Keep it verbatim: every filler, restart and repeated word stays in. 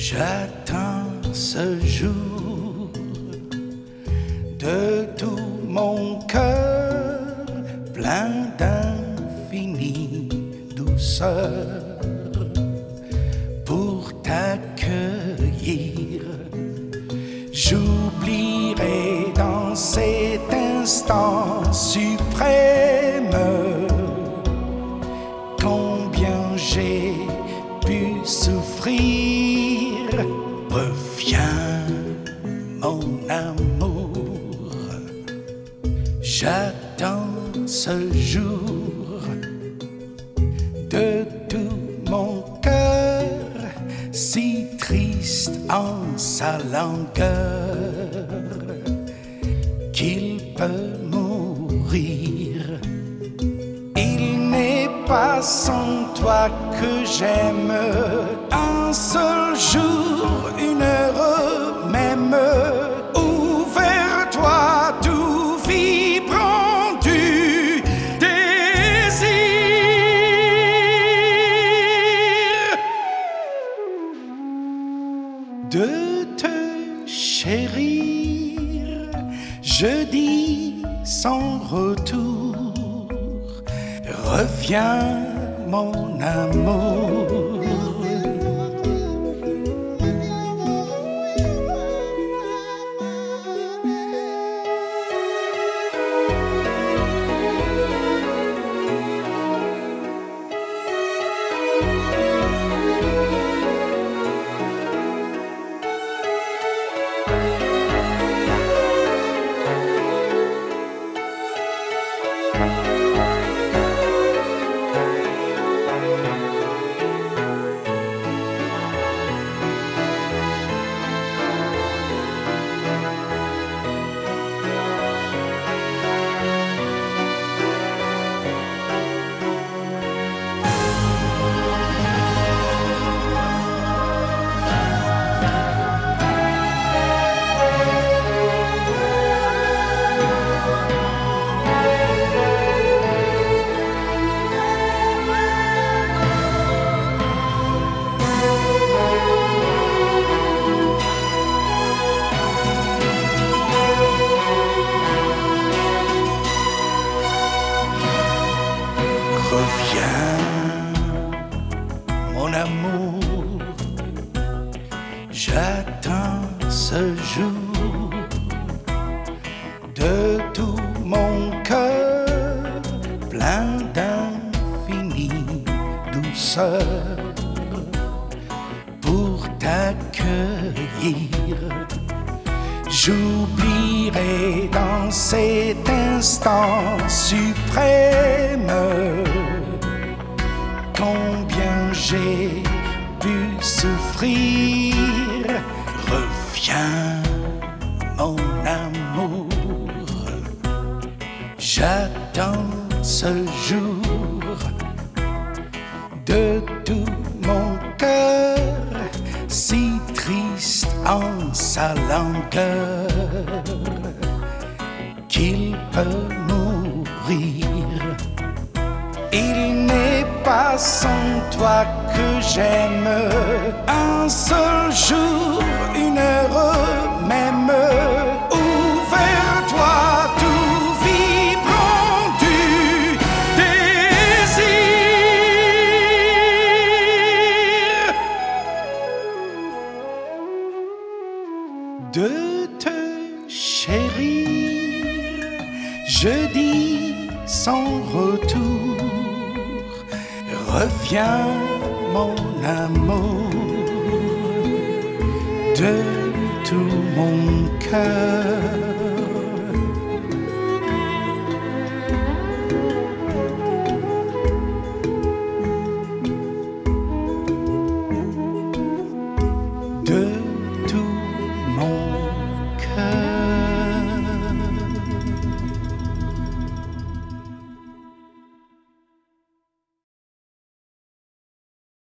J'attends ce jour de tout mon cœur, plein d'infinie douceur, pour t'accueillir. J'oublierai dans cet instant suprême combien j'ai pu souffrir. Reviens, mon amour, j'attends ce jour de tout mon cœur, si triste en sa langueur qu'il peut mourir. Il n'est pas sans toi que j'aime, un seul jour, une heure même, où vers toi tout vibrant du désir. De te chérir, je dis sans retour, reviens mon amour. Reviens, mon amour, j'attends ce jour de tout mon cœur, plein d'infinie douceur, pour t'accueillir. J'oublierai dans cet instant suprême combien j'ai pu souffrir. Reviens, mon amour, j'attends ce jour de tout mon cœur, si triste en sa langueur qu'il peut mourir. Il n'est pas sans toi que j'aime, un seul jour, une heure même, où vers toi tout vibrant du désir. De te chérir, je dis sans retour, reviens mon amour, de tout mon cœur. De